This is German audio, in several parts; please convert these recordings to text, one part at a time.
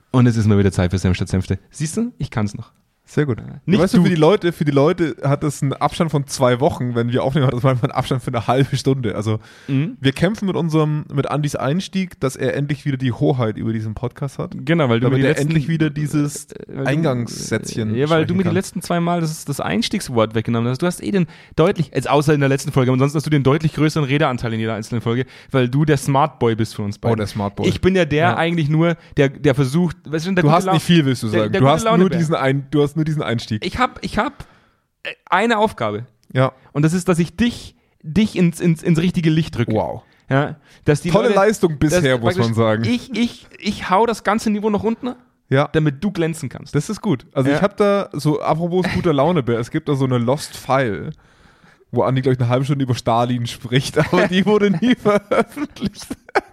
Und es ist mal wieder Zeit für Senf statt Senfte. Siehst du? Ich kann's noch. Sehr gut. Nicht weißt du, für die Leute hat das einen Abstand von 2 Wochen. Wenn wir aufnehmen, hat das manchmal einen Abstand für eine halbe Stunde. Also wir kämpfen mit Andys Einstieg, dass er endlich wieder die Hoheit über diesen Podcast hat. Genau, weil du damit er endlich wieder dieses Eingangssätzchen. Ja, weil du mir die letzten 2 Mal das Einstiegswort weggenommen hast. Du hast den deutlich, jetzt außer in der letzten Folge, ansonsten hast du den deutlich größeren Redeanteil in jeder einzelnen Folge, weil du der Smartboy bist für uns beide. Oh, der Smartboy. Ich bin ja der eigentlich nur, der versucht, weißt du, du hast nicht viel, willst du sagen. Du hast nur diesen Einstieg. Ich hab eine Aufgabe. Ja. Und das ist, dass ich dich ins richtige Licht drücke. Wow. Ja, dass die Tolle Leute, Leistung bisher, muss man sagen. Ich hau das ganze Niveau nach unten, damit du glänzen kannst. Das ist gut. Also ich habe da so, apropos guter Laune, es gibt da so eine Lost File, wo Andi, glaube ich, eine halbe Stunde über Stalin spricht, aber die wurde nie veröffentlicht.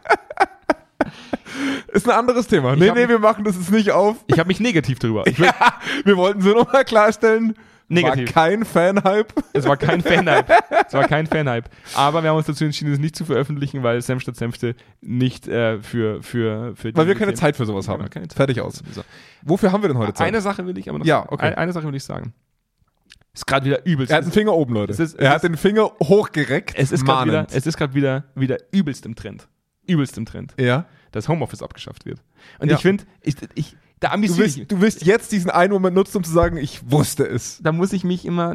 Ist ein anderes Thema. Nee, wir machen das jetzt nicht auf. Ich habe mich negativ drüber. Wir wollten so nochmal klarstellen, negativ. War kein Fanhype. Es war kein Fanhype. Aber wir haben uns dazu entschieden, es nicht zu veröffentlichen, weil Senf statt Senfte nicht für weil wir keine Zeit für sowas haben. Fertig aus. So. Wofür haben wir denn heute Zeit? Eine Sache will ich aber noch sagen. Okay. Eine Sache will ich sagen. Ist gerade wieder übelst. Er hat den Finger oben, Leute. Er hat den Finger hochgereckt. Es ist gerade wieder übelst im Trend. Ja. Dass Homeoffice abgeschafft wird. Und ich finde, da amüsiere ich mich. Du willst jetzt diesen einen Moment nutzen, um zu sagen, ich wusste es. Da muss ich mich immer,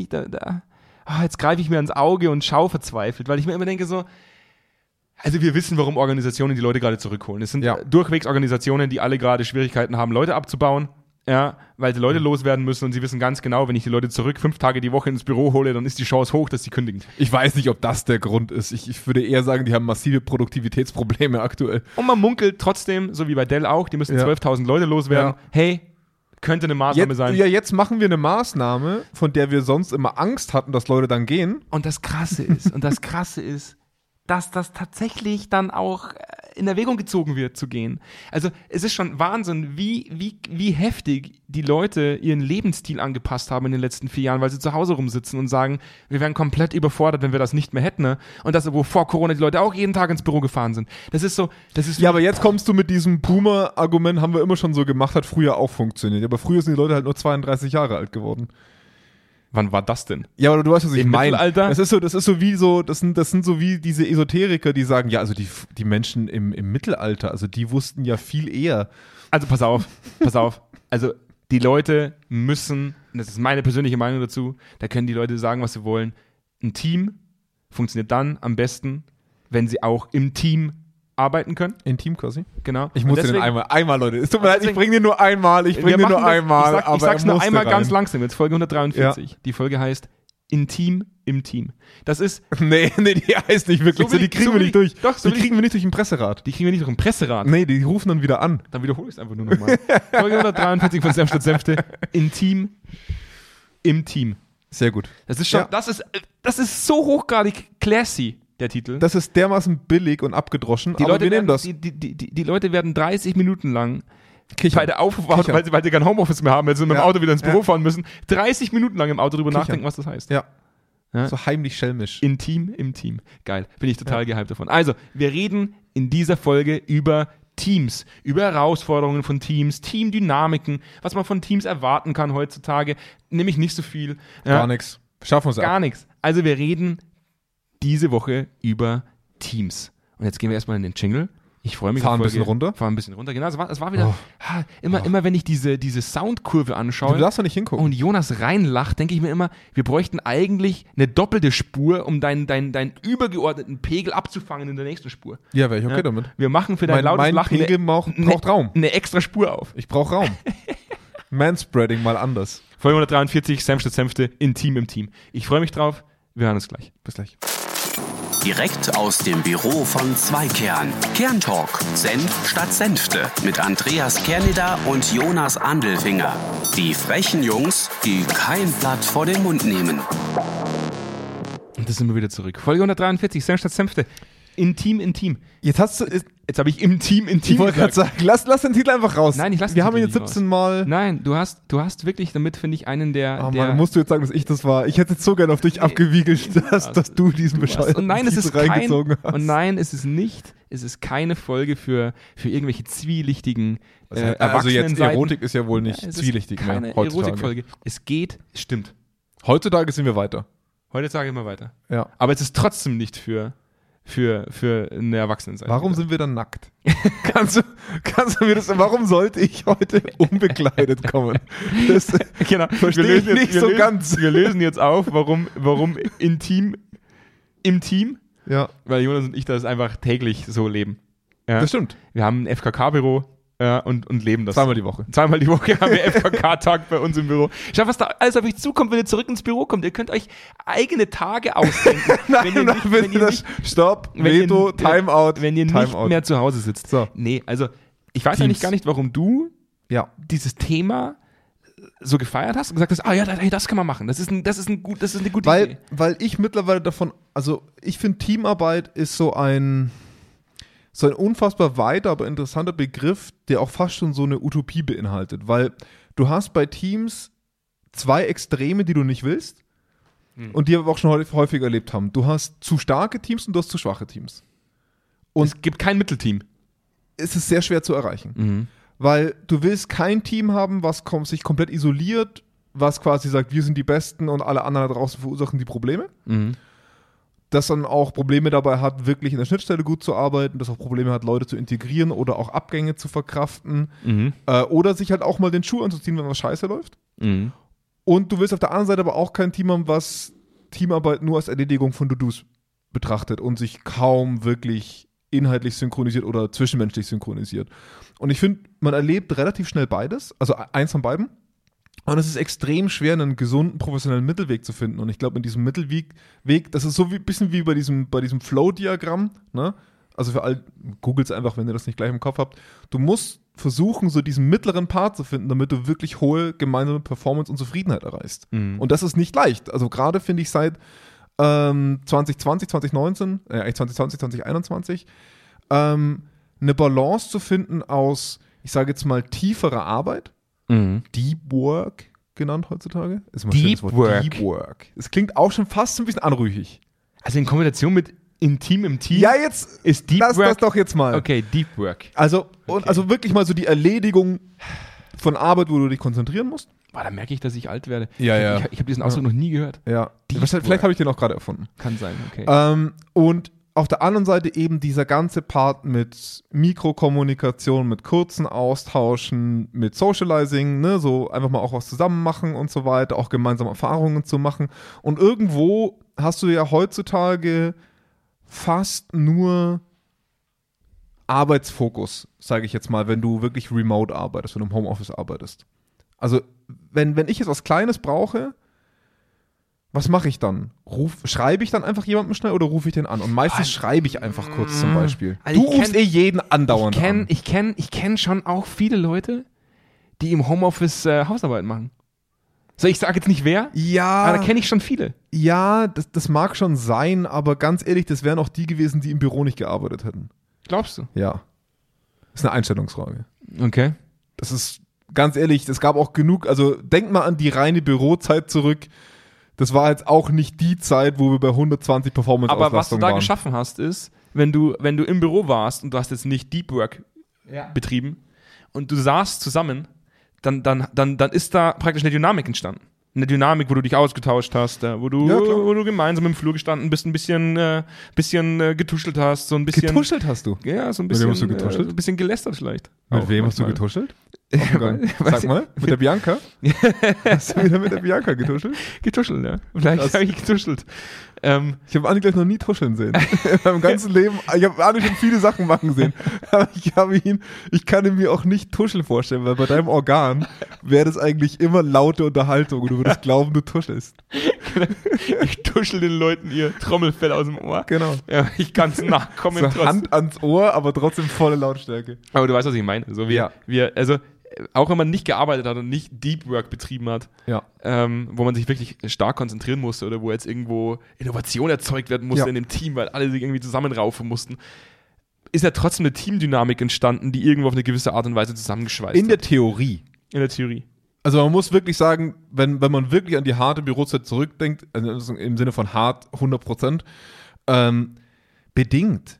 jetzt greife ich mir ans Auge und schaue verzweifelt, weil ich mir immer denke so, also wir wissen, warum Organisationen die Leute gerade zurückholen. Es sind durchwegs Organisationen, die alle gerade Schwierigkeiten haben, Leute abzubauen. Ja, weil die Leute loswerden müssen und sie wissen ganz genau, wenn ich die Leute 5 Tage die Woche ins Büro hole, dann ist die Chance hoch, dass sie kündigen. Ich weiß nicht, ob das der Grund ist. Ich würde eher sagen, die haben massive Produktivitätsprobleme aktuell. Und man munkelt trotzdem, so wie bei Dell auch, die müssen 12.000 Leute loswerden. Ja. Hey, könnte eine Maßnahme sein. Ja, jetzt machen wir eine Maßnahme, von der wir sonst immer Angst hatten, dass Leute dann gehen. Und das Krasse ist, dass das tatsächlich dann auch in Erwägung gezogen wird, zu gehen. Also es ist schon Wahnsinn, wie heftig die Leute ihren Lebensstil angepasst haben in den letzten 4 Jahren, weil sie zu Hause rumsitzen und sagen, wir wären komplett überfordert, wenn wir das nicht mehr hätten. Ne? Und das, wo vor Corona die Leute auch jeden Tag ins Büro gefahren sind. Das ist ja, aber jetzt kommst du mit diesem Boomer-Argument, haben wir immer schon so gemacht, hat früher auch funktioniert. Aber früher sind die Leute halt nur 32 Jahre alt geworden. Wann war das denn? Ja, aber du weißt, was ich meine. Mittelalter? Das sind so wie diese Esoteriker, die sagen, ja, also die Menschen im Mittelalter, also die wussten ja viel eher. Also pass auf. Also die Leute müssen, und das ist meine persönliche Meinung dazu, da können die Leute sagen, was sie wollen. Ein Team funktioniert dann am besten, wenn sie auch im Team arbeiten können. In Team quasi? Genau. Ich muss den einmal, Leute. Es tut mir leid, ich bringe den nur einmal. Ich sag's nur einmal ganz langsam. Jetzt Folge 143. Ja. Die Folge heißt Intim im Team. Das ist... Nee, die heißt nicht wirklich so. Die kriegen wir nicht durch. Doch, die kriegen wir nicht durch den Presserat. Die kriegen wir nicht durch den Presserat. Nee, die rufen dann wieder an. Dann wiederhole ich es einfach nur nochmal. Folge 143 von Senf statt Senfte. Intim im Team. Sehr gut. Das ist schon... Ja. Das ist so hochgradig classy. Der Titel. Das ist dermaßen billig und abgedroschen, aber wir nehmen das. Die Leute werden 30 Minuten lang bei der Aufwand, weil sie kein Homeoffice mehr haben, weil sie mit dem Auto wieder ins Büro fahren müssen, 30 Minuten lang im Auto drüber nachdenken, was das heißt. Ja. So heimlich schelmisch. Intim im Team. Geil. Bin ich total gehypt davon. Also, wir reden in dieser Folge über Teams, über Herausforderungen von Teams, Teamdynamiken, was man von Teams erwarten kann heutzutage. Nämlich nicht so viel. Gar nichts. Schaffen wir es Gar nichts. Also, wir reden diese Woche über Teams. Und jetzt gehen wir erstmal in den Jingle. Ich freue mich. Fahr ein bisschen runter. Genau, es war wieder, immer wenn ich diese Soundkurve anschaue. Du darfst doch nicht hingucken. Und Jonas reinlacht, denke ich mir immer, wir bräuchten eigentlich eine doppelte Spur, um deinen übergeordneten Pegel abzufangen in der nächsten Spur. Ja, wäre ich okay damit. Wir machen für dein lautes Lachen Pegel braucht Raum. Eine extra Spur auf. Ich brauche Raum. Manspreading mal anders. Folge 143, Senf statt Senfte, Intim im Team. Ich freue mich drauf. Wir hören uns gleich. Bis gleich. Direkt aus dem Büro von Zweikern. Kerntalk. Senf statt Senfte. Mit Andreas Kerneder und Jonas Andelfinger. Die frechen Jungs, die kein Blatt vor den Mund nehmen. Und das sind wir wieder zurück. Folge 143, Senf statt Senfte. Intim. Jetzt habe ich im Team Ich wollte gerade sagen, lass den Titel einfach raus. Nein, ich lasse Wir haben ihn jetzt 17 Mal. Nein, du hast wirklich, damit finde ich einen der... Oh Mann, musst du jetzt sagen, dass ich das war. Ich hätte jetzt so gerne auf dich abgewiegelt, dass du diesen bescheuerten Titel reingezogen hast. Und nein, es ist nicht Es ist keine Folge für irgendwelche zwielichtigen Also Erwachsenen. jetzt Erotik ist ja wohl nicht es zwielichtig ist mehr keine heutzutage. Erotikfolge. Es stimmt. Heutzutage sind wir weiter. Heute sage ich mal weiter. Ja. Aber es ist trotzdem nicht für eine Erwachsenenseite. Warum sind wir dann nackt? kannst du mir das, warum sollte ich heute unbekleidet kommen? Das genau. verstehe ich nicht so ganz. Wir lösen jetzt auf, warum intim im Team, Ja, weil Jonas und ich das einfach täglich so leben. Ja? das stimmt. Wir haben ein FKK-Büro und leben das. Zweimal die Woche. Zweimal die Woche haben wir FKK-Tag bei uns im Büro. Schau, was da alles auf euch zukommt, wenn ihr zurück ins Büro kommt. Ihr könnt euch eigene Tage ausdenken. Stopp, Veto, Timeout. Wenn ihr nicht Timeout. mehr zu Hause sitzt. So. Nee, also ich weiß Teams. eigentlich gar nicht, warum du Ja. dieses Thema so gefeiert hast und gesagt hast, das kann man machen. Das ist eine gute Idee. Weil ich mittlerweile davon, also ich finde Teamarbeit ist so ein unfassbar weiter, aber interessanter Begriff, der auch fast schon so eine Utopie beinhaltet, weil du hast bei Teams zwei Extreme, die du nicht willst und die wir auch schon häufig erlebt haben. Du hast zu starke Teams und du hast zu schwache Teams. Und es gibt kein Mittelteam. es ist sehr schwer zu erreichen, weil du willst kein Team haben, was sich komplett isoliert, was quasi sagt, wir sind die Besten und alle anderen da draußen verursachen die Probleme. Das dann auch Probleme dabei hat, wirklich in der Schnittstelle gut zu arbeiten, das auch Probleme hat, Leute zu integrieren oder auch Abgänge zu verkraften oder sich halt auch mal den Schuh anzuziehen, wenn was scheiße läuft. Und du willst auf der anderen Seite aber auch kein Team haben, was Teamarbeit nur als Erledigung von To-Dos betrachtet und sich kaum wirklich inhaltlich synchronisiert oder zwischenmenschlich synchronisiert. Und ich finde, man erlebt relativ schnell beides, also eins von beiden. Und es ist extrem schwer, einen gesunden, professionellen Mittelweg zu finden. Und ich glaube, in diesem Mittelweg, das ist so ein bisschen wie bei diesem Flow-Diagramm, ne? Also für all, googelt es einfach, wenn ihr das nicht gleich im Kopf habt. Du musst versuchen, so diesen mittleren Part zu finden, damit du wirklich hohe gemeinsame Performance und Zufriedenheit erreichst. Und das ist nicht leicht. Also gerade finde ich seit 2020, 2019, eigentlich 2020, 2021, eine Balance zu finden aus, ich sage jetzt mal, tieferer Arbeit, Deep Work genannt heutzutage. Ist immer Deep schönes Wort. Work. Deep Work. Es klingt auch schon fast ein bisschen anrüchig. Also in Kombination mit Intim im Team Ja, jetzt ist Deep lass Work. das doch jetzt mal. Okay, Deep Work. Also wirklich mal so die Erledigung von Arbeit, wo du dich konzentrieren musst. Boah, da merke ich, dass ich alt werde. Ja, ja. Ich habe diesen Ausdruck noch nie gehört. Ja. Deep Vielleicht Work. habe ich den auch gerade erfunden. Kann sein, okay. Und auf der anderen Seite eben dieser ganze Part mit Mikrokommunikation, mit kurzen Austauschen, mit Socializing, ne, so einfach mal auch was zusammen machen und so weiter, auch gemeinsam Erfahrungen zu machen. Und irgendwo hast du ja heutzutage fast nur Arbeitsfokus, sage ich jetzt mal, wenn du wirklich remote arbeitest, wenn du im Homeoffice arbeitest. Also wenn ich jetzt was Kleines brauche, was mache ich dann? Schreibe ich dann einfach jemandem schnell oder rufe ich den an? Und meistens schreibe ich einfach kurz zum Beispiel. Also Du rufst jeden andauernd an. Ich kenn schon auch viele Leute, die im Homeoffice Hausarbeit machen. So, ich sage jetzt nicht wer, Ja, aber da kenne ich schon viele. ja, das mag schon sein, aber ganz ehrlich, das wären auch die gewesen, die im Büro nicht gearbeitet hätten. Glaubst du? Ja. Das ist eine Einstellungsfrage. Okay. Das ist, ganz ehrlich, es gab auch genug, also denk mal an die reine Bürozeit zurück. Das war jetzt auch nicht die Zeit, wo wir bei 120 Performance-Auslastung waren. Aber was du da geschaffen hast, ist, wenn du im Büro warst und du hast jetzt nicht Deep Work betrieben und du saßt zusammen, dann ist da praktisch eine Dynamik entstanden. Eine Dynamik, wo du dich ausgetauscht hast, wo du gemeinsam im Flur gestanden bist, ein bisschen getuschelt hast, so ein bisschen. Getuschelt hast du? Ja, so ein Mit bisschen. wem hast du getuschelt? Ein bisschen gelästert vielleicht. Mit Auch wem hast du manchmal. getuschelt? Weiß Sag mal, mit der Bianca? Hast du wieder mit der Bianca getuschelt? Getuschelt, ja. Vielleicht habe ich getuschelt. Ich habe Andi gleich noch nie tuscheln sehen. In meinem ganzen Leben, ich habe Andi schon viele Sachen machen sehen. Aber ich kann ihn mir auch nicht tuscheln vorstellen, weil bei deinem Organ wäre das eigentlich immer laute Unterhaltung und du würdest glauben, du tuschelst. Ich tuschel den Leuten ihr Trommelfell aus dem Ohr. Genau. Ja, ich kann es nachkommen. So trotzdem. Hand ans Ohr, aber trotzdem volle Lautstärke. Aber du weißt, was ich meine. So also auch wenn man nicht gearbeitet hat und nicht Deep Work betrieben hat, Ja. wo man sich wirklich stark konzentrieren musste oder wo jetzt irgendwo Innovation erzeugt werden musste in dem Team, weil alle sich irgendwie zusammenraufen mussten, ist ja trotzdem eine Teamdynamik entstanden, die irgendwo auf eine gewisse Art und Weise zusammengeschweißt In der hat. Theorie. In der Theorie. Also man muss wirklich sagen, wenn man wirklich an die harte Bürozeit zurückdenkt, also im Sinne von hart 100%, bedingt.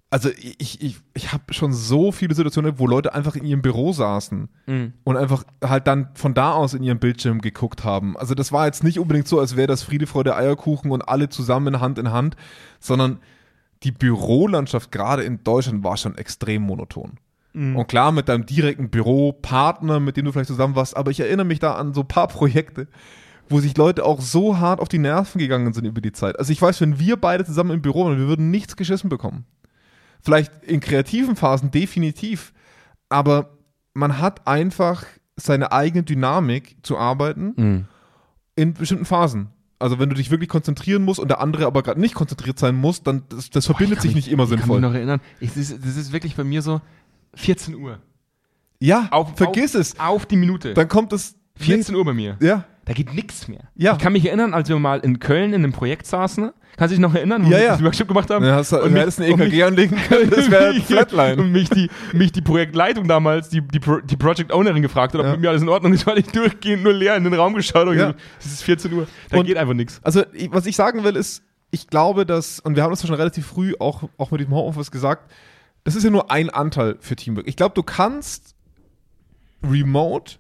Also ich habe schon so viele Situationen, wo Leute einfach in ihrem Büro saßen und einfach halt dann von da aus in ihrem Bildschirm geguckt haben. Also das war jetzt nicht unbedingt so, als wäre das Friede, Freude, Eierkuchen und alle zusammen Hand in Hand, sondern die Bürolandschaft gerade in Deutschland war schon extrem monoton. Und klar, mit deinem direkten Büropartner, mit dem du vielleicht zusammen warst, aber ich erinnere mich da an so ein paar Projekte, wo sich Leute auch so hart auf die Nerven gegangen sind über die Zeit. Also ich weiß, wenn wir beide zusammen im Büro waren, wir würden nichts geschissen bekommen. Vielleicht in kreativen Phasen definitiv, aber man hat einfach seine eigene Dynamik zu arbeiten in bestimmten Phasen. Also wenn du dich wirklich konzentrieren musst und der andere aber gerade nicht konzentriert sein muss, dann das verbindet sich nicht immer sinnvoll. Ich kann mich noch erinnern, das ist wirklich bei mir so 14 Uhr. Ja, vergiss es. Auf die Minute. Dann kommt es 14 Uhr bei mir. Ja. Da geht nichts mehr. Ja. Ich kann mich erinnern, als wir mal in Köln in einem Projekt saßen. Kannst du dich noch erinnern, wo wir das Workshop gemacht haben? Ja, du hättest eine EKG anlegen können, das wäre Flatline. Und mich die Projektleitung damals, die Project Ownerin gefragt hat, ob mit mir alles in Ordnung ist, weil ich durchgehend nur leer in den Raum geschaut habe. Ja. Es ist 14 Uhr, da geht einfach nichts. Also was ich sagen will ist, ich glaube, dass, und wir haben das schon relativ früh auch mit dem Homeoffice gesagt, das ist ja nur ein Anteil für Teamwork. Ich glaube, du kannst remote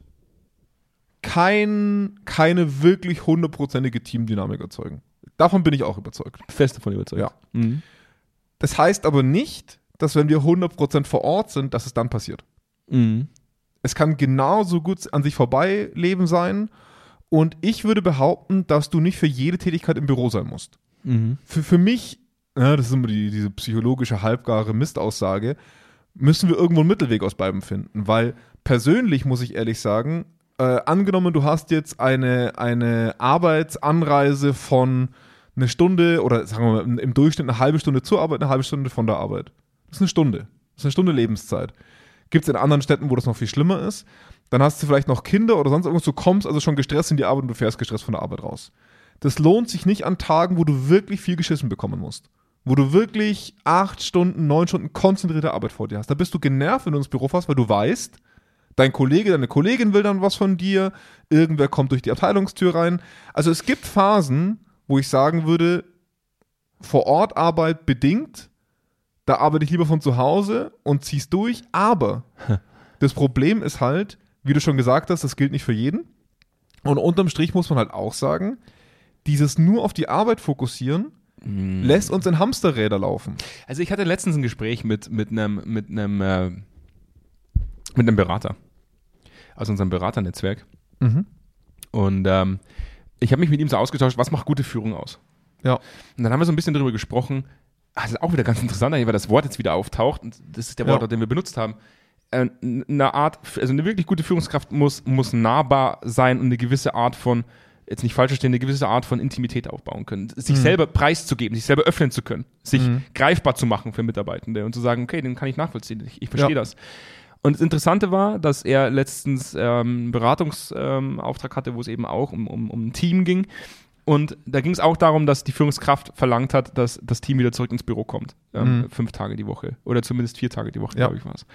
keine wirklich 100%ige Teamdynamik erzeugen. Davon bin ich auch überzeugt. Fest davon überzeugt. Ja. Das heißt aber nicht, dass wenn wir 100% vor Ort sind, dass es dann passiert. Es kann genauso gut an sich vorbeileben sein und ich würde behaupten, dass du nicht für jede Tätigkeit im Büro sein musst. Für mich, das ist immer diese psychologische, halbgare Mistaussage, müssen wir irgendwo einen Mittelweg aus beidem finden, weil persönlich muss ich ehrlich sagen, angenommen, du hast jetzt eine Arbeitsanreise von eine Stunde oder sagen wir mal im Durchschnitt eine halbe Stunde zur Arbeit, eine halbe Stunde von der Arbeit. Das ist eine Stunde. Das ist eine Stunde Lebenszeit. Gibt es in anderen Städten, wo das noch viel schlimmer ist. Dann hast du vielleicht noch Kinder oder sonst irgendwas. Du kommst also schon gestresst in die Arbeit und du fährst gestresst von der Arbeit raus. Das lohnt sich nicht an Tagen, wo du wirklich viel geschissen bekommen musst. Wo du wirklich 8 Stunden, 9 Stunden konzentrierte Arbeit vor dir hast. Da bist du genervt, wenn du ins Büro fährst, weil du weißt, dein Kollege, deine Kollegin will dann was von dir, irgendwer kommt durch die Abteilungstür rein. Also es gibt Phasen, wo ich sagen würde, vor Ort Arbeit bedingt, da arbeite ich lieber von zu Hause und zieh's durch, aber das Problem ist halt, wie du schon gesagt hast, das gilt nicht für jeden und unterm Strich muss man halt auch sagen, dieses nur auf die Arbeit fokussieren, lässt uns in Hamsterräder laufen. Also ich hatte letztens ein Gespräch mit einem Berater aus unserem Beraternetzwerk. Und ich habe mich mit ihm so ausgetauscht, was macht gute Führung aus? Ja. Und dann haben wir so ein bisschen darüber gesprochen, das ist auch wieder ganz interessant, weil das Wort jetzt wieder auftaucht, und das ist der Wort, den wir benutzt haben. Eine Art, also eine wirklich gute Führungskraft muss nahbar sein und eine gewisse Art von, jetzt nicht falsch verstehen, eine gewisse Art von Intimität aufbauen können. Sich selber preiszugeben, sich selber öffnen zu können, sich greifbar zu machen für Mitarbeitende und zu sagen, okay, den kann ich nachvollziehen, ich verstehe das. Und das Interessante war, dass er letztens einen Beratungsauftrag hatte, wo es eben auch um ein Team ging. Und da ging es auch darum, dass die Führungskraft verlangt hat, dass das Team wieder zurück ins Büro kommt. 5 Tage die Woche. Oder zumindest 4 Tage die Woche, glaube ich, war es.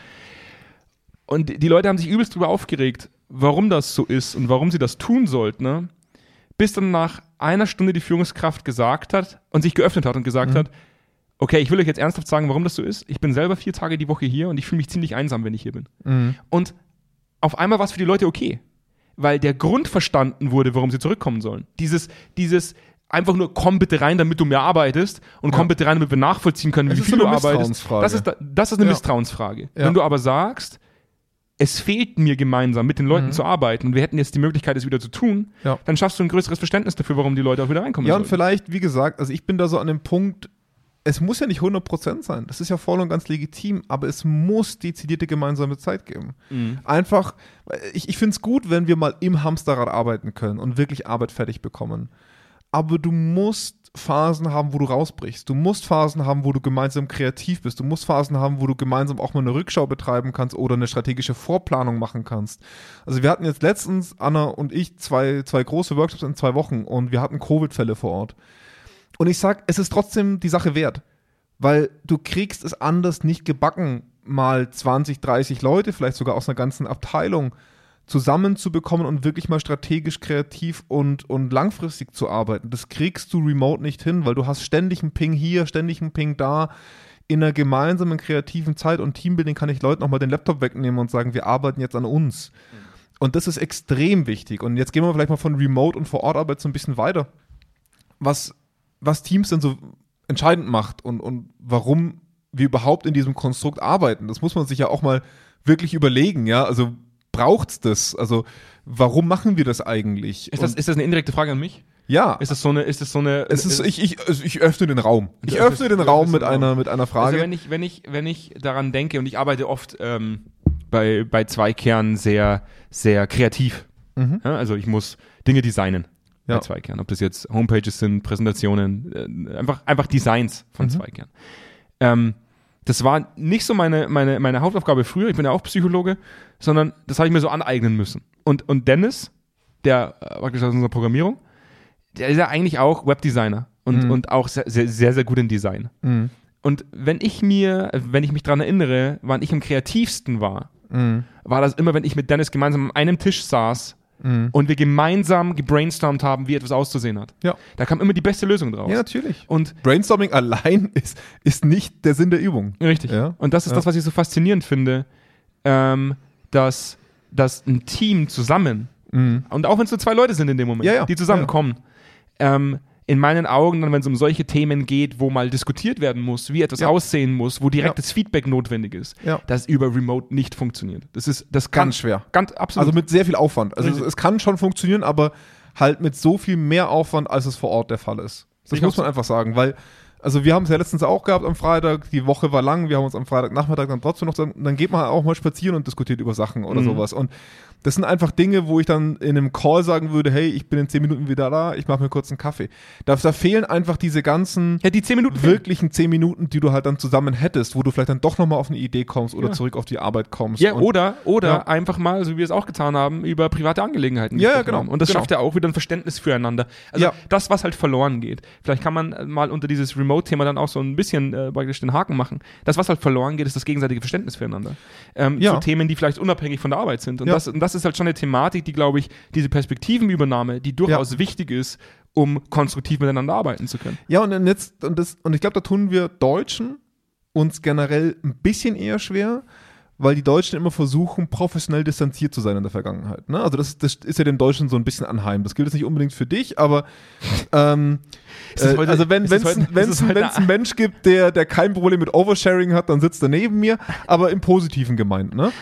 Und die Leute haben sich übelst darüber aufgeregt, warum das so ist und warum sie das tun sollten. Ne? Bis dann nach einer Stunde die Führungskraft gesagt hat und sich geöffnet hat und gesagt hat, okay, ich will euch jetzt ernsthaft sagen, warum das so ist. Ich bin selber 4 Tage die Woche hier und ich fühle mich ziemlich einsam, wenn ich hier bin. Und auf einmal war es für die Leute okay. Weil der Grund verstanden wurde, warum sie zurückkommen sollen. Dieses einfach nur, komm bitte rein, damit du mehr arbeitest und komm bitte rein, damit wir nachvollziehen können, wie viel du arbeitest. Das ist eine Misstrauensfrage. Ja. Wenn du aber sagst, es fehlt mir gemeinsam mit den Leuten zu arbeiten und wir hätten jetzt die Möglichkeit, es wieder zu tun, dann schaffst du ein größeres Verständnis dafür, warum die Leute auch wieder reinkommen sollen. Ja, und vielleicht, wie gesagt, also ich bin da so an dem Punkt, es muss ja nicht 100% sein, das ist ja voll und ganz legitim, aber es muss dezidierte gemeinsame Zeit geben. Einfach, ich finde es gut, wenn wir mal im Hamsterrad arbeiten können und wirklich Arbeit fertig bekommen. Aber du musst Phasen haben, wo du rausbrichst. Du musst Phasen haben, wo du gemeinsam kreativ bist. Du musst Phasen haben, wo du gemeinsam auch mal eine Rückschau betreiben kannst oder eine strategische Vorplanung machen kannst. Also wir hatten jetzt letztens, Anna und ich, zwei große Workshops in 2 Wochen und wir hatten Covid-Fälle vor Ort. Und ich sag, es ist trotzdem die Sache wert, weil du kriegst es anders nicht gebacken, mal 20, 30 Leute, vielleicht sogar aus einer ganzen Abteilung zusammenzubekommen und wirklich mal strategisch, kreativ und langfristig zu arbeiten. Das kriegst du remote nicht hin, weil du hast ständig einen Ping hier, ständig einen Ping da. in einer gemeinsamen kreativen Zeit und Teambuilding kann ich Leuten auch mal den Laptop wegnehmen und sagen, wir arbeiten jetzt an uns. Und das ist extrem wichtig. Und jetzt gehen wir vielleicht mal von Remote- und Vor-Ort-Arbeit so ein bisschen weiter. Was Teams denn so entscheidend macht und warum wir überhaupt in diesem Konstrukt arbeiten, das muss man sich ja auch mal wirklich überlegen, ja, also braucht's das? Also warum machen wir das eigentlich? Ist das eine indirekte Frage an mich? Ja. Ist das so eine Ich öffne den Raum. Ich öffne den Raum mit einer Frage. Also wenn ich daran denke, und ich arbeite oft bei Zweikern sehr, sehr kreativ. Ja, also ich muss Dinge designen bei Zweikern. Ob das jetzt Homepages sind, Präsentationen, einfach Designs von Zweikern. Das war nicht so meine Hauptaufgabe früher, ich bin ja auch Psychologe, sondern das habe ich mir so aneignen müssen. Und Dennis, der praktisch aus unserer Programmierung, der ist ja eigentlich auch Webdesigner und auch sehr, sehr, sehr, sehr gut in Design. Und wenn ich mich daran erinnere, wann ich am kreativsten war das immer, wenn ich mit Dennis gemeinsam an einem Tisch saß und wir gemeinsam gebrainstormt haben, wie etwas auszusehen hat. Ja. Da kam immer die beste Lösung draus. Ja, natürlich. Und Brainstorming allein ist nicht der Sinn der Übung. Richtig. Ja. Und das ist das, was ich so faszinierend finde, dass ein Team zusammen, und auch wenn es nur 2 Leute sind in dem Moment, die zusammenkommen, in meinen Augen, dann, wenn es um solche Themen geht, wo mal diskutiert werden muss, wie etwas aussehen muss, wo direktes Feedback notwendig ist, das über Remote nicht funktioniert. Das kann ganz schwer. Ganz absolut. Also mit sehr viel Aufwand. Also es kann schon funktionieren, aber halt mit so viel mehr Aufwand, als es vor Ort der Fall ist. Das muss man einfach sagen, weil also wir haben es ja letztens auch gehabt am Freitag, die Woche war lang, wir haben uns am Freitagnachmittag dann trotzdem noch, dann geht man halt auch mal spazieren und diskutiert über Sachen oder sowas. Und das sind einfach Dinge, wo ich dann in einem Call sagen würde, hey, ich bin in 10 Minuten wieder da, ich mache mir kurz einen Kaffee. Da fehlen einfach diese ganzen die 10 Minuten wirklichen 10 Minuten, die du halt dann zusammen hättest, wo du vielleicht dann doch nochmal auf eine Idee kommst oder zurück auf die Arbeit kommst. Ja, oder einfach mal, so wie wir es auch getan haben, über private Angelegenheiten gesprochen haben. Und das schafft ja auch wieder ein Verständnis füreinander. Also das, was halt verloren geht. Vielleicht kann man mal unter dieses Remote-Thema dann auch so ein bisschen praktisch den Haken machen. Das, was halt verloren geht, ist das gegenseitige Verständnis füreinander. Zu Themen, die vielleicht unabhängig von der Arbeit sind. Und das ist halt schon eine Thematik, die, glaube ich, diese Perspektivenübernahme, die durchaus wichtig ist, um konstruktiv miteinander arbeiten zu können. Ja, und ich glaube, da tun wir Deutschen uns generell ein bisschen eher schwer, weil die Deutschen immer versuchen, professionell distanziert zu sein in der Vergangenheit. Ne? Also das ist ja den Deutschen so ein bisschen anheim. Das gilt jetzt nicht unbedingt für dich, aber also wenn es einen Mensch gibt, der kein Problem mit Oversharing hat, dann sitzt er neben mir, aber im Positiven gemeint. Ne?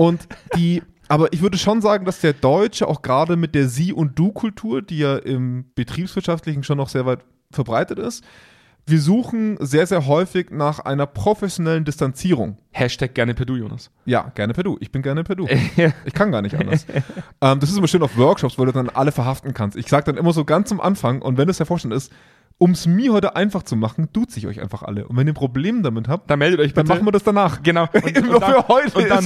Aber ich würde schon sagen, dass der Deutsche auch gerade mit der Sie- und Du-Kultur, die ja im Betriebswirtschaftlichen schon noch sehr weit verbreitet ist, wir suchen sehr, sehr häufig nach einer professionellen Distanzierung. Hashtag gerne per Du, Jonas. Ja, gerne per Du. Ich bin gerne per Du. Ich kann gar nicht anders. Das ist immer schön auf Workshops, weil du dann alle verhaften kannst. Ich sage dann immer so ganz am Anfang, und wenn es der Vorstand ist, um es mir heute einfach zu machen, duze ich euch einfach alle. Und wenn ihr ein Problem damit habt, dann meldet euch bitte. Dann machen wir das danach. Genau. Für heute und dann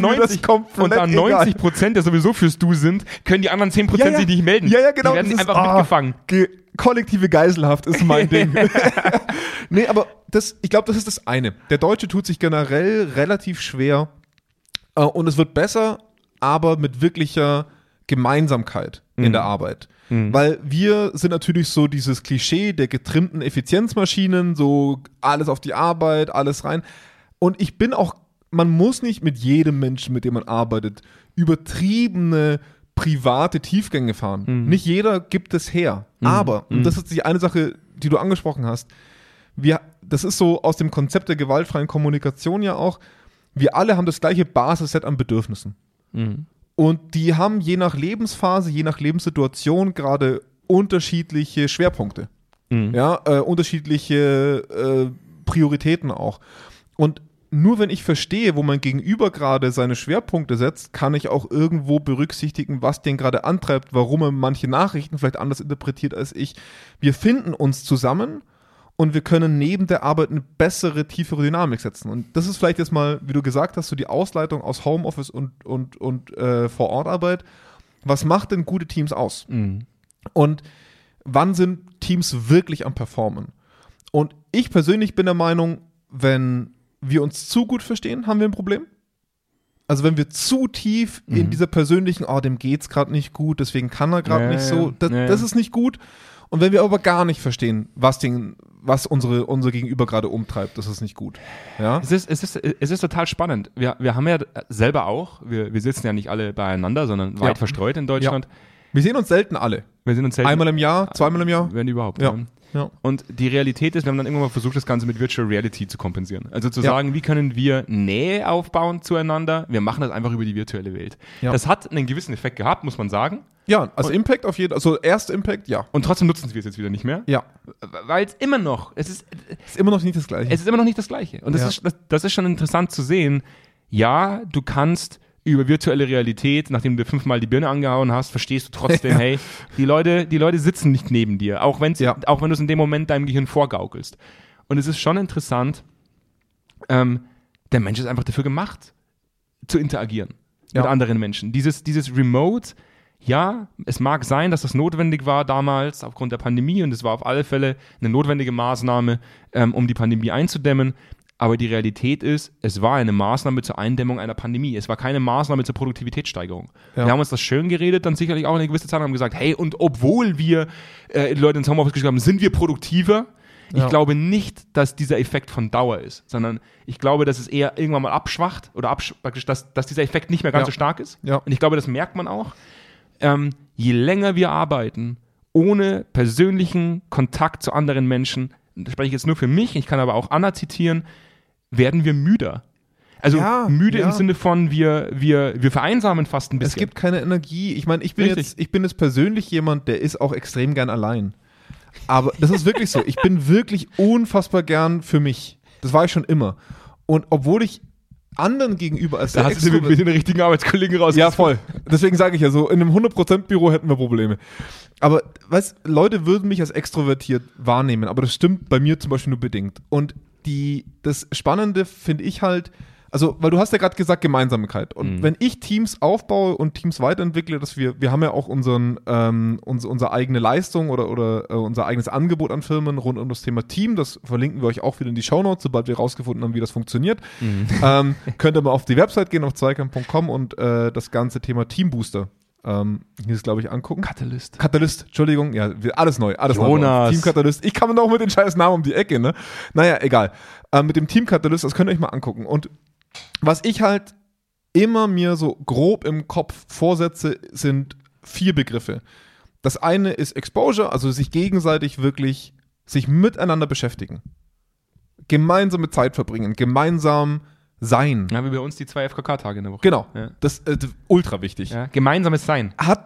90%, der sowieso fürs Du sind, können die anderen 10% sich nicht melden. Ja, genau. Die werden einfach mitgefangen. Kollektive Geiselhaft ist mein Ding. Nee, aber ich glaube, das ist das eine. Der Deutsche tut sich generell relativ schwer und es wird besser, aber mit wirklicher Gemeinsamkeit in der Arbeit. Weil wir sind natürlich so dieses Klischee der getrimmten Effizienzmaschinen, so alles auf die Arbeit, alles rein. Und ich bin auch, man muss nicht mit jedem Menschen, mit dem man arbeitet, übertriebene private Tiefgänge fahren. Nicht jeder gibt es her. Aber, und das ist die eine Sache, die du angesprochen hast, das ist so aus dem Konzept der gewaltfreien Kommunikation ja auch, wir alle haben das gleiche Basisset an Bedürfnissen. Und die haben je nach Lebensphase, je nach Lebenssituation gerade unterschiedliche Schwerpunkte. Unterschiedliche Prioritäten auch. Und nur wenn ich verstehe, wo mein Gegenüber gerade seine Schwerpunkte setzt, kann ich auch irgendwo berücksichtigen, was den gerade antreibt, warum er manche Nachrichten vielleicht anders interpretiert als ich. Wir finden uns zusammen und wir können neben der Arbeit eine bessere, tiefere Dynamik setzen. Und das ist vielleicht jetzt mal, wie du gesagt hast, so die Ausleitung aus Homeoffice und Vor-Ort-Arbeit. Was macht denn gute Teams aus? Und wann sind Teams wirklich am Performen? Und ich persönlich bin der Meinung, wenn wir uns zu gut verstehen, haben wir ein Problem. Also wenn wir zu tief in dieser persönlichen, dem geht's gerade nicht gut, deswegen kann er gerade nicht so, das ist nicht gut. Und wenn wir aber gar nicht verstehen, was unser Gegenüber gerade umtreibt, das ist nicht gut. Ja? Es ist total spannend. Wir haben ja selber auch, wir sitzen ja nicht alle beieinander, sondern weit verstreut in Deutschland. Ja. Wir sehen uns selten alle. Einmal im Jahr, zweimal im Jahr. Wenn überhaupt. Ja. Ne? Ja. Und die Realität ist, wir haben dann irgendwann mal versucht, das Ganze mit Virtual Reality zu kompensieren. Also zu sagen, wie können wir Nähe aufbauen zueinander? Wir machen das einfach über die virtuelle Welt. Ja. Das hat einen gewissen Effekt gehabt, muss man sagen. Ja, also Impact auf jeden Fall, also erster Impact, ja. Und trotzdem nutzen wir es jetzt wieder nicht mehr. Ja. Weil es immer noch, es ist immer noch nicht das Gleiche. Es ist immer noch nicht das Gleiche. Und das ist schon interessant zu sehen. Ja, du kannst über virtuelle Realität, nachdem du 5-mal die Birne angehauen hast, verstehst du trotzdem, hey, die Leute sitzen nicht neben dir, auch wenn du es in dem Moment deinem Gehirn vorgaukelst. Und es ist schon interessant, der Mensch ist einfach dafür gemacht, zu interagieren mit anderen Menschen. Dieses Remote, ja, es mag sein, dass das notwendig war damals aufgrund der Pandemie und es war auf alle Fälle eine notwendige Maßnahme, um die Pandemie einzudämmen. Aber die Realität ist, es war eine Maßnahme zur Eindämmung einer Pandemie. Es war keine Maßnahme zur Produktivitätssteigerung. Ja. Wir haben uns das schön geredet, dann sicherlich auch eine gewisse Zeit haben gesagt, hey, und obwohl wir die Leute ins Homeoffice geschrieben haben, sind wir produktiver. Ich glaube nicht, dass dieser Effekt von Dauer ist, sondern ich glaube, dass es eher irgendwann mal abschwacht oder praktisch, dass dieser Effekt nicht mehr ganz so stark ist. Ja. Und ich glaube, das merkt man auch. Je länger wir arbeiten, ohne persönlichen Kontakt zu anderen Menschen, das spreche ich jetzt nur für mich, ich kann aber auch Anna zitieren, werden wir müder. Also müde im Sinne von, wir vereinsamen fast ein bisschen. Es gibt keine Energie. Ich meine, ich bin jetzt persönlich jemand, der ist auch extrem gern allein. Aber das ist wirklich so. Ich bin wirklich unfassbar gern für mich. Das war ich schon immer. Und obwohl ich anderen gegenüber als da hast du mit den richtigen Arbeitskollegen raus. Ja, voll. Deswegen sage ich ja so, in einem 100%-Büro hätten wir Probleme. Aber, Leute würden mich als extrovertiert wahrnehmen, aber das stimmt bei mir zum Beispiel nur bedingt. Und das Spannende finde ich halt, also, weil du hast ja gerade gesagt, Gemeinsamkeit. Und wenn ich Teams aufbaue und Teams weiterentwickle, dass wir haben ja auch unsere eigene Leistung oder unser eigenes Angebot an Firmen rund um das Thema Team. Das verlinken wir euch auch wieder in die Shownotes, sobald wir rausgefunden haben, wie das funktioniert. Könnt ihr mal auf die Website gehen, auf zweikern.com und das ganze Thema Teambooster hier ist, glaube ich, angucken. Catalyst, Entschuldigung. Ja, alles neu. Jonas. Team Catalyst. Ich kann mir noch mit den scheiß Namen um die Ecke, ne? Naja, egal. Mit dem Team Catalyst, das könnt ihr euch mal angucken. Und was ich halt immer mir so grob im Kopf vorsetze, sind 4 Begriffe. Das eine ist Exposure, also sich gegenseitig wirklich sich miteinander beschäftigen. Gemeinsame Zeit verbringen, gemeinsam sein. Ja, wie bei uns die 2 FKK-Tage in der Woche. Genau, das ist ultra wichtig. Ja, gemeinsames Sein. Hat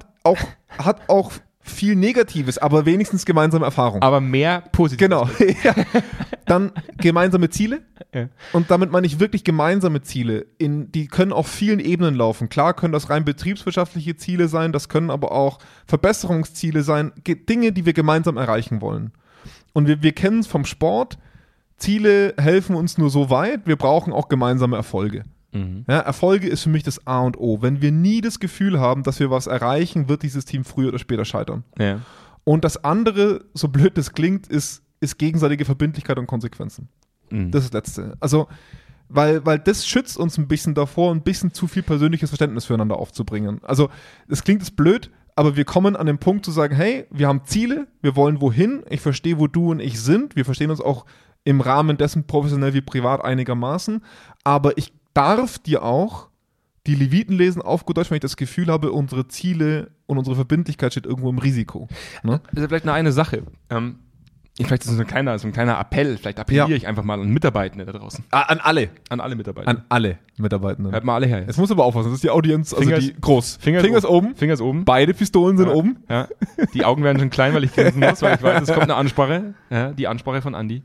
auch viel Negatives, aber wenigstens gemeinsame Erfahrung. Aber mehr Positives. Genau. Ja. Dann gemeinsame Ziele. Ja. Und damit meine ich wirklich gemeinsame Ziele. Die können auf vielen Ebenen laufen. Klar können das rein betriebswirtschaftliche Ziele sein, das können aber auch Verbesserungsziele sein, Dinge, die wir gemeinsam erreichen wollen. Und wir kennen es vom Sport. Ziele helfen uns nur so weit, wir brauchen auch gemeinsame Erfolge. Ja, Erfolge ist für mich das A und O. Wenn wir nie das Gefühl haben, dass wir was erreichen, wird dieses Team früher oder später scheitern. Ja. Und das andere, so blöd das klingt, ist gegenseitige Verbindlichkeit und Konsequenzen. Das ist das Letzte. Also, weil das schützt uns ein bisschen davor, ein bisschen zu viel persönliches Verständnis füreinander aufzubringen. Also, das klingt jetzt blöd, aber wir kommen an den Punkt zu sagen, hey, wir haben Ziele, wir wollen wohin, ich verstehe, wo du und ich sind, wir verstehen uns auch im Rahmen dessen professionell wie privat einigermaßen, aber ich darf dir auch die Leviten lesen auf gut Deutsch, wenn ich das Gefühl habe, unsere Ziele und unsere Verbindlichkeit steht irgendwo im Risiko. Ne? Das ist vielleicht nur eine Sache. Vielleicht ist es so ein kleiner Appell, vielleicht appelliere ich einfach mal an Mitarbeitende da draußen. An alle. An alle Mitarbeitenden. An alle Mitarbeitenden. Hört mal alle her. Jetzt musst du aber aufpassen, das ist die Audienz, also die groß. Fingers oben. Fingers oben. Beide Pistolen sind oben. Ja. Die Augen werden schon klein, weil ich grinsen muss, weil ich weiß, es kommt eine Ansprache. Ja, die Ansprache von Andi.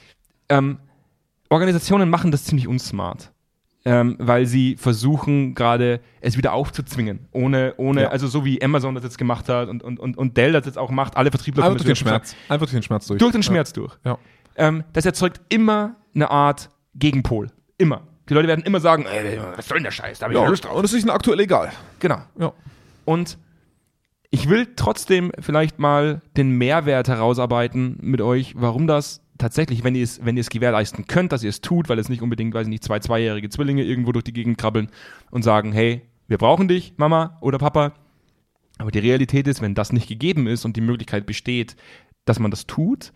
Organisationen machen das ziemlich unsmart. Weil sie versuchen gerade es wieder aufzuzwingen, also so wie Amazon das jetzt gemacht hat und Dell das jetzt auch macht, alle Vertriebler einfach durch den Schmerz durch. Durch den Schmerz durch. Ja. Das erzeugt immer eine Art Gegenpol. Immer. Die Leute werden immer sagen, was soll denn der Scheiß, da habe ich keine Lust drauf. Und es ist ihnen aktuell egal. Genau. Ja. Und ich will trotzdem vielleicht mal den Mehrwert herausarbeiten mit euch, warum das tatsächlich, wenn ihr es gewährleisten könnt, dass ihr es tut, weil es nicht unbedingt, weiß ich nicht, 2 zweijährige Zwillinge irgendwo durch die Gegend krabbeln und sagen, hey, wir brauchen dich, Mama oder Papa. Aber die Realität ist, wenn das nicht gegeben ist und die Möglichkeit besteht, dass man das tut,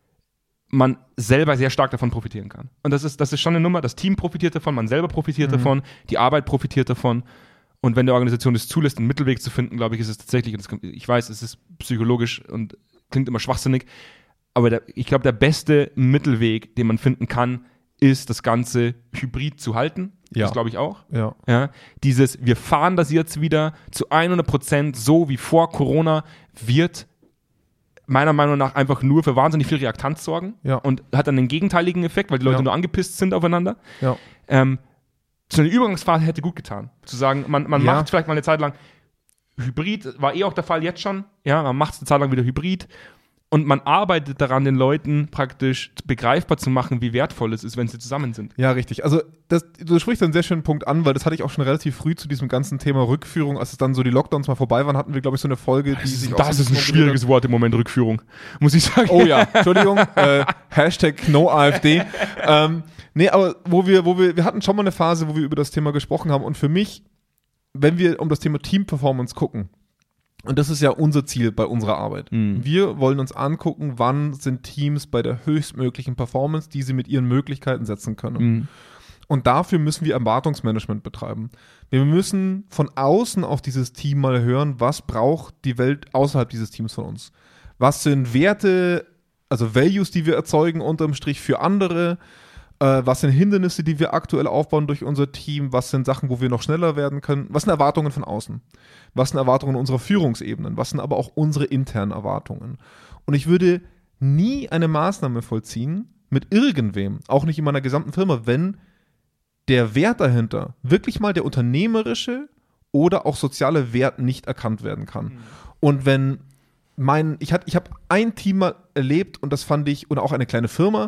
man selber sehr stark davon profitieren kann. Und das ist schon eine Nummer, das Team profitiert davon, man selber profitiert davon, die Arbeit profitiert davon. Und wenn die Organisation es zulässt, einen Mittelweg zu finden, glaube ich, ist es tatsächlich, ich weiß, es ist psychologisch und klingt immer schwachsinnig, aber ich glaube, der beste Mittelweg, den man finden kann, ist, das Ganze hybrid zu halten. Ja. Das glaube ich auch. Ja. Wir fahren das jetzt wieder zu 100% so wie vor Corona, wird meiner Meinung nach einfach nur für wahnsinnig viel Reaktanz sorgen und hat dann den gegenteiligen Effekt, weil die Leute nur angepisst sind aufeinander. Ja. So eine Übergangsphase hätte gut getan. Zu sagen, man macht vielleicht mal eine Zeit lang Hybrid, war auch der Fall jetzt schon. Ja, man macht es eine Zeit lang wieder Hybrid und man arbeitet daran, den Leuten praktisch begreifbar zu machen, wie wertvoll es ist, wenn sie zusammen sind. Ja, richtig. Also du sprichst einen sehr schönen Punkt an, weil das hatte ich auch schon relativ früh zu diesem ganzen Thema Rückführung, als es dann so die Lockdowns mal vorbei waren, hatten wir, glaube ich, so eine Folge, die sich Das ist ein schwieriges Wort im Moment, Rückführung, muss ich sagen. Oh ja, Entschuldigung, Hashtag NoAfD. Nee, aber wir hatten schon mal eine Phase, wo wir über das Thema gesprochen haben und für mich, wenn wir um das Thema Team-Performance gucken, und das ist ja unser Ziel bei unserer Arbeit. Wir wollen uns angucken, wann sind Teams bei der höchstmöglichen Performance, die sie mit ihren Möglichkeiten setzen können. Und dafür müssen wir Erwartungsmanagement betreiben. Wir müssen von außen auf dieses Team mal hören, was braucht die Welt außerhalb dieses Teams von uns. Was sind Werte, also Values, die wir erzeugen unterm Strich für andere? Was sind Hindernisse, die wir aktuell aufbauen durch unser Team? Was sind Sachen, wo wir noch schneller werden können? Was sind Erwartungen von außen? Was sind Erwartungen unserer Führungsebenen? Was sind aber auch unsere internen Erwartungen? Und ich würde nie eine Maßnahme vollziehen mit irgendwem, auch nicht in meiner gesamten Firma, wenn der Wert dahinter wirklich mal der unternehmerische oder auch soziale Wert nicht erkannt werden kann. Und wenn ich habe ein Team mal erlebt und das fand ich, und auch eine kleine Firma,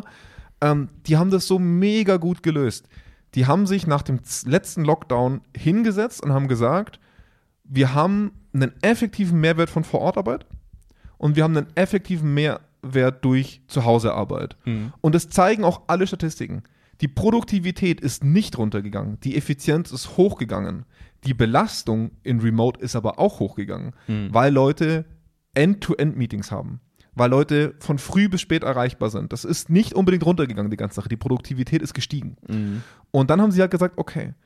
die haben das so mega gut gelöst. Die haben sich nach dem letzten Lockdown hingesetzt und haben gesagt, wir haben einen effektiven Mehrwert von Vorortarbeit und wir haben einen effektiven Mehrwert durch Zuhausearbeit. Und das zeigen auch alle Statistiken. Die Produktivität ist nicht runtergegangen, die Effizienz ist hochgegangen. Die Belastung in Remote ist aber auch hochgegangen, weil Leute End-to-End-Meetings haben. Weil Leute von früh bis spät erreichbar sind. Das ist nicht unbedingt runtergegangen, die ganze Sache. Die Produktivität ist gestiegen. Und dann haben sie halt gesagt, okay,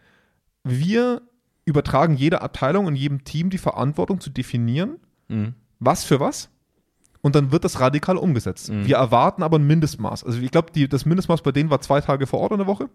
wir übertragen jeder Abteilung und jedem Team die Verantwortung zu definieren, was für was. Und dann wird das radikal umgesetzt. Wir erwarten aber ein Mindestmaß. Also ich glaube, das Mindestmaß bei denen war 2 Tage vor Ort in der Woche.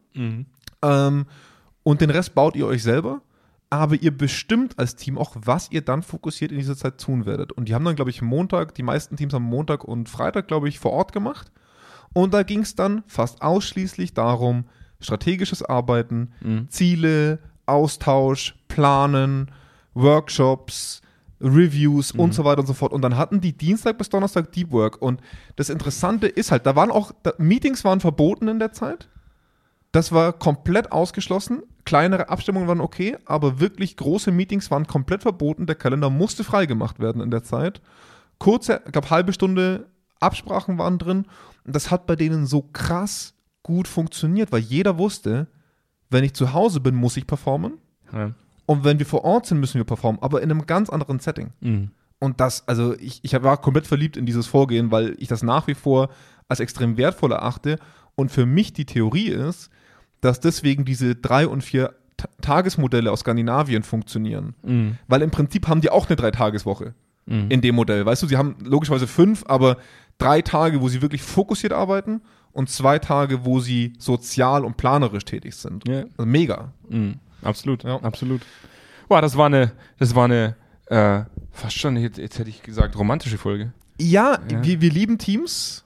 Und den Rest baut ihr euch selber. Aber ihr bestimmt als Team auch, was ihr dann fokussiert in dieser Zeit tun werdet. Und die haben dann, glaube ich, die meisten Teams haben Montag und Freitag, glaube ich, vor Ort gemacht. Und da ging es dann fast ausschließlich darum, strategisches Arbeiten, Ziele, Austausch, Planen, Workshops, Reviews und so weiter und so fort. Und dann hatten die Dienstag bis Donnerstag Deep Work. Und das Interessante ist halt, Meetings waren verboten in der Zeit. Das war komplett ausgeschlossen. Kleinere Abstimmungen waren okay, aber wirklich große Meetings waren komplett verboten. Der Kalender musste freigemacht werden in der Zeit. Kurze, ich glaube, halbe Stunde Absprachen waren drin. Und das hat bei denen so krass gut funktioniert, weil jeder wusste, wenn ich zu Hause bin, muss ich performen. Ja. Und wenn wir vor Ort sind, müssen wir performen, aber in einem ganz anderen Setting. Und ich war komplett verliebt in dieses Vorgehen, weil ich das nach wie vor als extrem wertvoll erachte. Und für mich die Theorie ist, dass deswegen diese 3- und 4-Tagesmodelle aus Skandinavien funktionieren. Weil im Prinzip haben die auch eine 3-Tageswoche in dem Modell. Weißt du, sie haben logischerweise 5, aber 3 Tage, wo sie wirklich fokussiert arbeiten und 2 Tage, wo sie sozial und planerisch tätig sind. Yeah. Also mega. Absolut, ja. Absolut. Boah, das war eine fast schon, jetzt hätte ich gesagt, romantische Folge. Ja. Wir lieben Teams,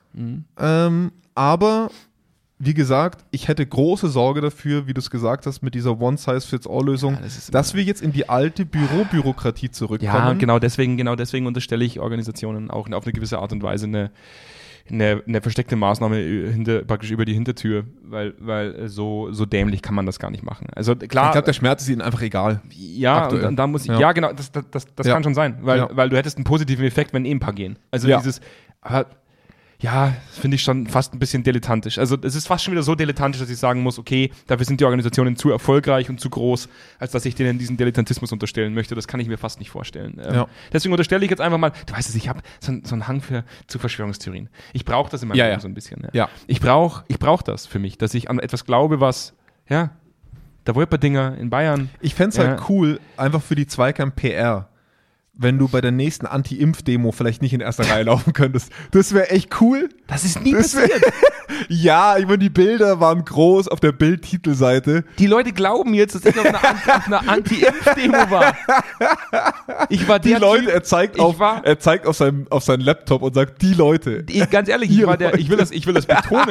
aber wie gesagt, ich hätte große Sorge dafür, wie du es gesagt hast, mit dieser One-Size-Fits-All-Lösung, dass wir jetzt in die alte Bürokratie zurückkommen. Ja, genau deswegen unterstelle ich Organisationen auch auf eine gewisse Art und Weise eine versteckte Maßnahme praktisch über die Hintertür, weil so dämlich kann man das gar nicht machen. Also klar. Ich glaube, der Schmerz ist ihnen einfach egal. Ja, und da muss ich, ja genau, das kann schon sein, weil du hättest einen positiven Effekt, wenn ein paar gehen. Also Ja, finde ich schon fast ein bisschen dilettantisch. Also es ist fast schon wieder so dilettantisch, dass ich sagen muss, okay, dafür sind die Organisationen zu erfolgreich und zu groß, als dass ich denen diesen Dilettantismus unterstellen möchte. Das kann ich mir fast nicht vorstellen. Deswegen unterstelle ich jetzt einfach mal, du weißt es, ich habe so einen Hang zu Verschwörungstheorien. Ich brauche das in meinem Leben so ein bisschen. Ja. Ich brauch das für mich, dass ich an etwas glaube, was, der Wolperdinger in Bayern. Ich fände es halt cool, einfach für die Zweikern-PR, wenn du bei der nächsten Anti-Impf-Demo vielleicht nicht in erster Reihe laufen könntest. Das wäre echt cool. Das ist nie passiert. Ja, ich meine, die Bilder waren groß auf der Bild-Titelseite. Die Leute glauben jetzt, dass ich auf einer Anti-Impf-Demo war. Ich war der Typ, er zeigt auf seinen Laptop und sagt, die Leute. Ganz ehrlich, ich will das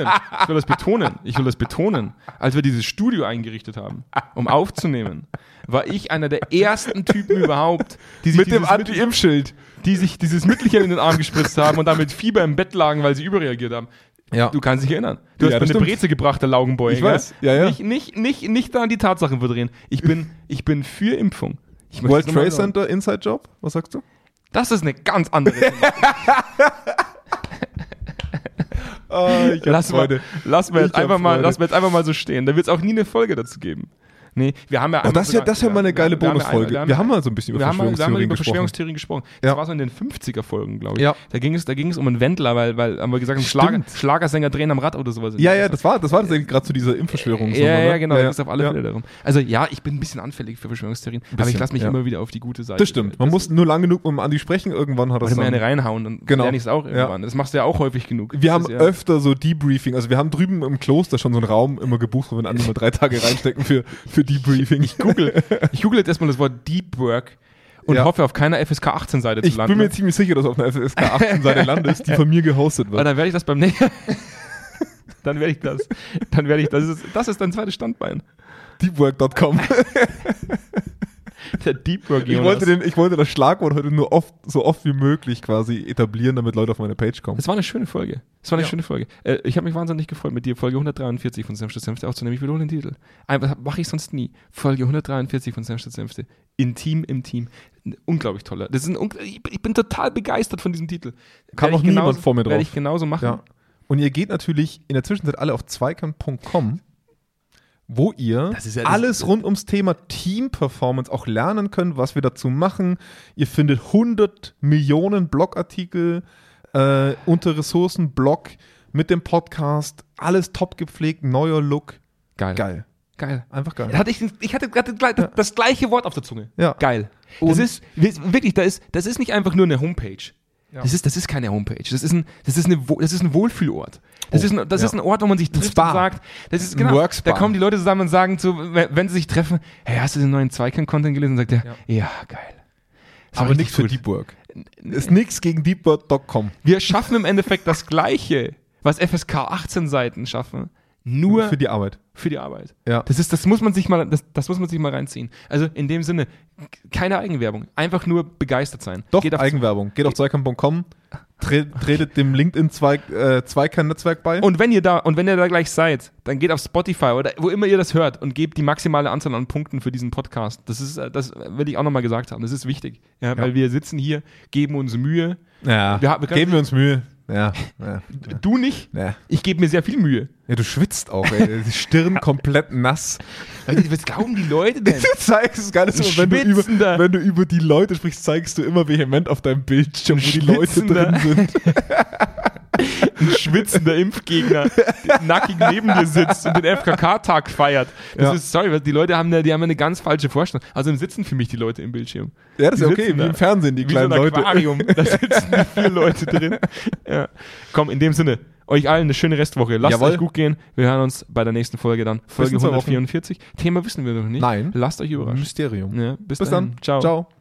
betonen. Als wir dieses Studio eingerichtet haben, um aufzunehmen, war ich einer der ersten Typen überhaupt, die sich mit dem Anti-Impf-Schild, die sich dieses Mittelchen in den Arm gespritzt haben und damit Fieber im Bett lagen, weil sie überreagiert haben. Ja. Du kannst dich erinnern. Du hast mir eine Breze gebracht, der Laugenboy. Ich weiß. Ja. Nicht da die Tatsachen verdrehen. Ich bin für Impfung. World Trade Center Inside Job? Was sagst du? Das ist eine ganz andere Lass wir jetzt einfach mal so stehen. Da wird es auch nie eine Folge dazu geben. Nee, wir haben ja das ist ja mal eine geile Bonusfolge. Wir haben mal so ein bisschen über Verschwörungstheorien gesprochen. Das war so in den 50er-Folgen, glaube ich. Ja. Da ging es um einen Wendler, weil haben wir gesagt, Schlagersänger drehen am Rad oder sowas. Ja, das war tatsächlich gerade zu dieser Impfverschwörung. Ja, genau, da ging es auf alle Fälle darum. Also ja, ich bin ein bisschen anfällig für Verschwörungstheorien, aber ich lasse mich immer wieder auf die gute Seite. Das stimmt. Man muss nur lang genug mit dem Andi sprechen, irgendwann hat das dann... Oder mir eine reinhauen, dann lerne ich es auch irgendwann. Das machst du ja auch häufig genug. Wir haben öfter so Debriefing, also wir haben drüben im Kloster schon so einen Raum immer gebucht, wo wir Andi mal 3 Tage reinstecken für Debriefing. Ich google jetzt erstmal das Wort Deep Work und hoffe, auf keiner FSK 18-Seite zu landen. Ich bin mir ziemlich sicher, dass du auf einer FSK 18-Seite landest, die von mir gehostet wird. Aber dann werde ich das beim nächsten... Dann werde ich das. Das ist dein zweites Standbein. Deepwork.com. Der Deep Work. Ich wollte das Schlagwort heute nur so oft wie möglich quasi etablieren, damit Leute auf meine Page kommen. Das war eine schöne Folge. Ich habe mich wahnsinnig gefreut, mit dir Folge 143 von Senf statt Senfte aufzunehmen. Ich wiederhole den Titel. Mache ich sonst nie. Folge 143 von Senf statt Senfte. Intim im Team. Unglaublich toller. Ich bin total begeistert von diesem Titel. Kam noch niemand vor mir drauf. Werde ich genauso machen. Ja. Und ihr geht natürlich in der Zwischenzeit alle auf zweikern.com, wo ihr alles rund ums Thema Team-Performance auch lernen könnt, was wir dazu machen. Ihr findet 100 Millionen Blogartikel unter Ressourcen-Blog mit dem Podcast. Alles top gepflegt, neuer Look. Geil. Einfach geil. Ich hatte gerade das gleiche Wort auf der Zunge. Ja. Geil. Das ist nicht einfach nur eine Homepage. Ja. Das ist keine Homepage. Das ist ein Wohlfühlort. Das ist ein Ort, wo man sich trifft und sagt, da kommen die Leute zusammen und sagen, wenn sie sich treffen, hey, hast du den neuen Zweikern-Content gelesen? Und sagt der, ja geil. Aber nichts für Deep Work. Ist nichts gegen deepwork.com. Wir schaffen im Endeffekt das Gleiche, was FSK 18 Seiten schaffen. Nur für die Arbeit. Ja. Das muss man sich mal reinziehen. Also in dem Sinne, keine Eigenwerbung. Einfach nur begeistert sein. Doch, Eigenwerbung. Geht auf zweikern.com, tretet dem LinkedIn-Zweikern-Netzwerk bei. Und wenn ihr da gleich seid, dann geht auf Spotify oder wo immer ihr das hört und gebt die maximale Anzahl an Punkten für diesen Podcast. Das will ich auch nochmal gesagt haben. Das ist wichtig. Ja, weil wir sitzen hier, geben uns Mühe. Ja, geben wir uns Mühe. Ja. Du nicht? Ja. Ich gebe mir sehr viel Mühe. Ja, du schwitzt auch, ey. Die Stirn komplett nass. Was glauben die Leute denn? Du zeigst es gar nicht so, wenn du über die Leute sprichst, zeigst du immer vehement auf deinem Bildschirm, wo die Leute drin sind. Ein schwitzender Impfgegner, der nackig neben dir sitzt und den FKK-Tag feiert. Die Leute haben eine ganz falsche Vorstellung. Also sitzen für mich die Leute im Bildschirm. Ja, das ist okay, wie im Fernsehen, die kleinen Leute. Aquarium, da sitzen die 4 Leute drin. Ja. Komm, in dem Sinne, euch allen eine schöne Restwoche. Lasst euch gut gehen. Wir hören uns bei der nächsten Folge dann. Folge 144. Thema wissen wir noch nicht. Nein. Lasst euch überraschen. Mysterium. Ja, bis dann. Ciao.